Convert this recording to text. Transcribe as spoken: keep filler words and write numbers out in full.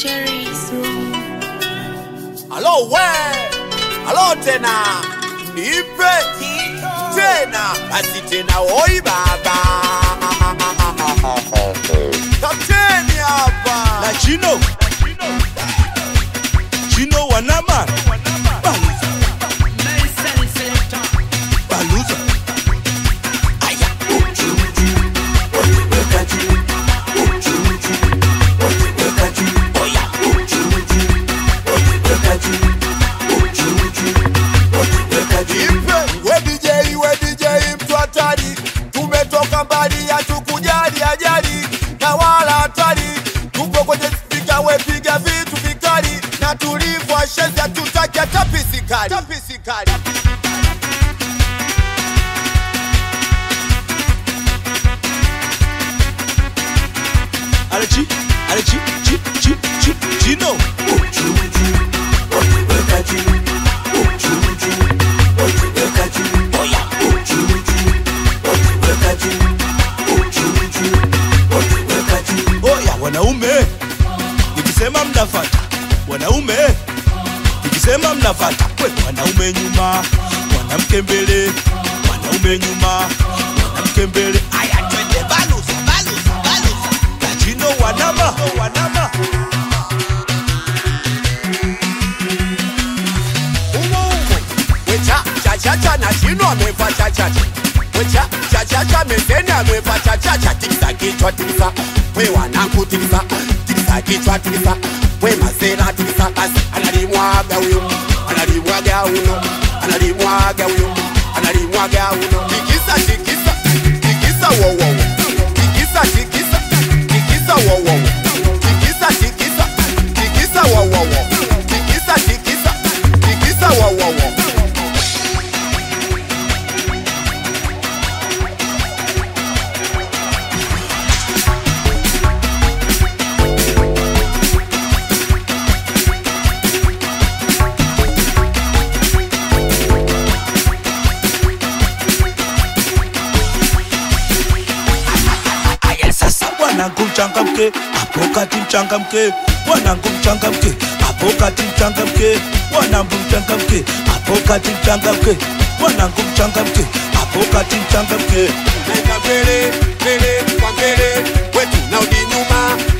Cherry's room. Hello, where? Hello, tena. Nipe. Tena. Basi tena, oi baba. Kapteni hapa. Na Chino. Chino wanama. Baluza. Baluza. Aya. Uchuju. Weka juu. Uchuju. Weka juu. Oya. Uchuju. Weka juu. Uchuju. Weka juu. Nipe. We D J, we D J mtu hatari. Tumetoka mbali ya tukujali ajali. Na wala hatari. Tupo kwenye speaker, we piga vitu vikali. Na tulivu ashezi ya tutaki ya tapisikali. Tapisikali. Alechi, Alechi, chi, chi, chi, Chino. Uchuju. Weka juu. Uchuju. Weka juu. Oya. Uchuju. Weka juu. Uchuju. Weka juu. Oya, wanaume. Nikisema mnafata. Wanaume. Nikisema mnafata. Kwe, wanaume nyuma. Mwanamke mbele. Wanaume nyuma. Mwanamke mbele. Aya, twende baluza, baluza, baluza. Na Chino wanama, wanama. Umo umo. Wecha cha cha cha na Chino ameva cha cha cha. Wecha cha cha cha meseni ameva cha cha cha. Tikisa kichwa tikisa. We wanangu tikisa. Tikisa kichwa tikisa. We masera tikisa. Basi analimwaga huyo. Analimwaga uno. Analimwaga huyo. Analimwaga uno. Tikisa tikisa. Tikisa wo wo wo. Tikisa tikisa. Tikisa wo wo wo. Tikisa tikisa. Tikisa wo wo wo. Tikisa tikisa. Tikisa wo wo wo. Aya sasa wanangu mchangamke, hapo kati mchangamke. Wanangu mchangamke, hapo kati mchangamke. Wanangu mchangamke, hapo kati mchangamke. Wanangu mchangamke, hapo kati mchangamke. Nenda mbele, mbele, kwa mbele. Wetu naudi nyuma.